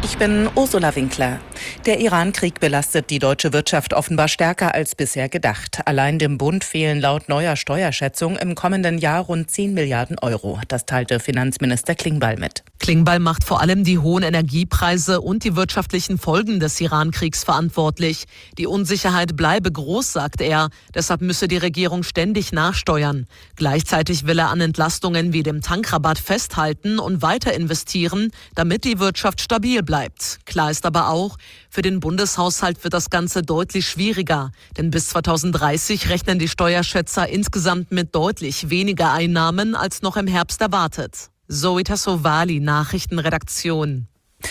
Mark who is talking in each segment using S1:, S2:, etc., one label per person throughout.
S1: Ich bin Ursula Winkler. Der Iran-Krieg belastet die deutsche Wirtschaft offenbar stärker als bisher gedacht. Allein dem Bund fehlen laut neuer Steuerschätzung im kommenden Jahr rund 10 Milliarden Euro. Das teilte Finanzminister Klingbeil mit.
S2: Klingbeil macht vor allem die hohen Energiepreise und die wirtschaftlichen Folgen des Iran-Kriegs verantwortlich. Die Unsicherheit bleibe groß, sagt er. Deshalb müsse die Regierung ständig nachsteuern. Gleichzeitig will er an Entlastungen wie dem Tankrabatt festhalten und weiter investieren, damit die Wirtschaft stabil bleibt. Klar ist aber auch, für den Bundeshaushalt wird das Ganze deutlich schwieriger. Denn bis 2030 rechnen die Steuerschätzer insgesamt mit deutlich weniger Einnahmen als noch im Herbst erwartet. Zoe Tassovali, Nachrichtenredaktion.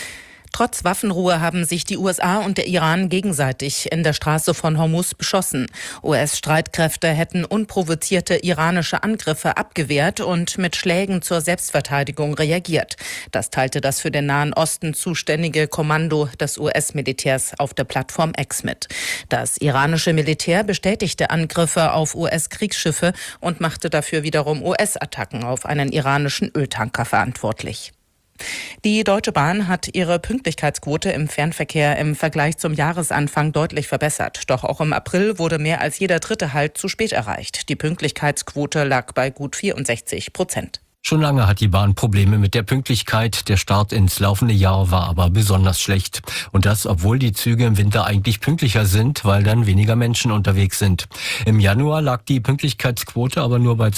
S1: Trotz Waffenruhe haben sich die USA und der Iran gegenseitig in der Straße von Hormuz beschossen. US-Streitkräfte hätten unprovozierte iranische Angriffe abgewehrt und mit Schlägen zur Selbstverteidigung reagiert. Das teilte das für den Nahen Osten zuständige Kommando des US-Militärs auf der Plattform X mit. Das iranische Militär bestätigte Angriffe auf US-Kriegsschiffe und machte dafür wiederum US-Attacken auf einen iranischen Öltanker verantwortlich. Die Deutsche Bahn hat ihre Pünktlichkeitsquote im Fernverkehr im Vergleich zum Jahresanfang deutlich verbessert. Doch auch im April wurde mehr als jeder dritte Halt zu spät erreicht. Die Pünktlichkeitsquote lag bei gut 64%.
S3: Schon lange hat die Bahn Probleme mit der Pünktlichkeit. Der Start ins laufende Jahr war aber besonders schlecht. Und das, obwohl die Züge im Winter eigentlich pünktlicher sind, weil dann weniger Menschen unterwegs sind. Im Januar lag die Pünktlichkeitsquote aber nur bei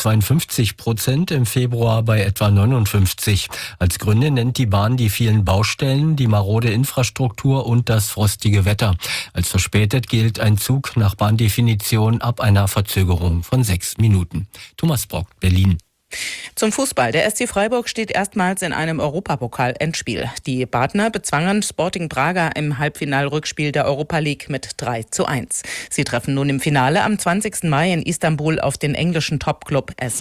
S3: 52%, im Februar bei etwa 59%. Als Gründe nennt die Bahn die vielen Baustellen, die marode Infrastruktur und das frostige Wetter. Als verspätet gilt ein Zug nach Bahndefinition ab einer Verzögerung von 6 Minuten. Thomas Brock, Berlin.
S1: Zum Fußball. Der SC Freiburg steht erstmals in einem Europapokal-Endspiel. Die Badner bezwangen Sporting Braga im Halbfinalrückspiel der Europa League mit 3:1. Sie treffen nun im Finale am 20. Mai in Istanbul auf den englischen Topclub AS